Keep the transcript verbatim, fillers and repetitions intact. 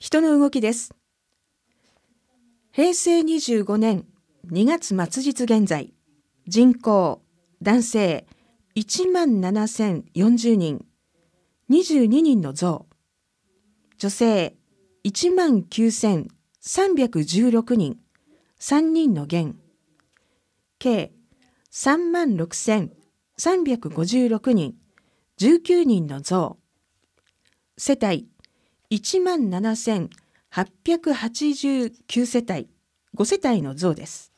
人の動きです。平成にじゅうごねんにがつ末日現在、人口男性いちまんななせんよんじゅうにん、にじゅうににんの増。女性いちまんきゅうせんさんびゃくじゅうろくにん、さんにんの減。計さんまんろくせんさんびゃくごじゅうろくにん、じゅうきゅうにんの増。世帯いちまんななせんはっぴゃくはちじゅうきゅう世帯、ご世帯の増です。